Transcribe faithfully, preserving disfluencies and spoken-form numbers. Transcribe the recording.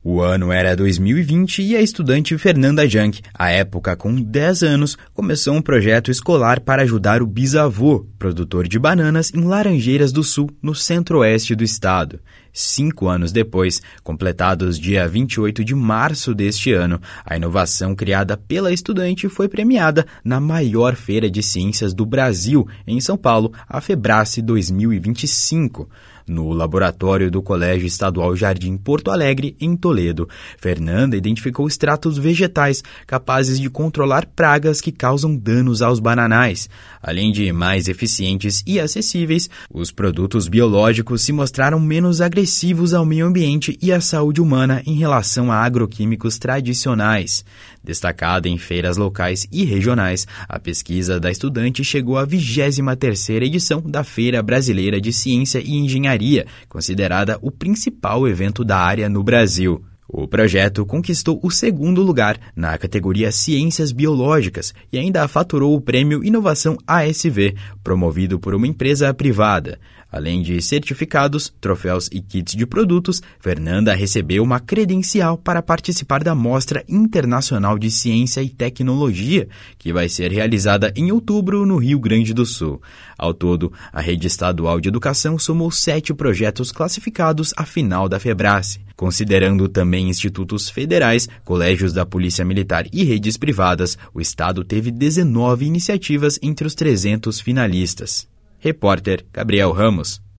O ano era dois mil e vinte e a estudante Fernanda Junk, à época com dez anos, começou um projeto escolar para ajudar o bisavô, produtor de bananas em Laranjeiras do Sul, no centro-oeste do estado. Cinco anos depois, completados dia vinte e oito de março deste ano, a inovação criada pela estudante foi premiada na maior feira de ciências do Brasil, em São Paulo, a Febrace dois mil e vinte e cinco. No laboratório do Colégio Estadual Jardim Porto Alegre, em Toledo, Fernanda identificou extratos vegetais capazes de controlar pragas que causam danos aos bananais. Além de mais eficientes e acessíveis, os produtos biológicos se mostraram menos agressivos ao meio ambiente e à saúde humana em relação a agroquímicos tradicionais. Destacada em feiras locais e regionais, a pesquisa da estudante chegou à vigésima terceira edição da Feira Brasileira de Ciência e Engenharia, considerada o principal evento da área no Brasil. O projeto conquistou o segundo lugar na categoria Ciências Biológicas e ainda faturou o prêmio Inovação A S V, promovido por uma empresa privada. Além de certificados, troféus e kits de produtos, Fernanda recebeu uma credencial para participar da Mostra Internacional de Ciência e Tecnologia, que vai ser realizada em outubro no Rio Grande do Sul. Ao todo, a Rede Estadual de Educação somou sete projetos classificados à final da Febrace. Considerando também institutos federais, colégios da Polícia Militar e redes privadas, o Estado teve dezenove iniciativas entre os trezentos finalistas. Repórter Gabriel Ramos.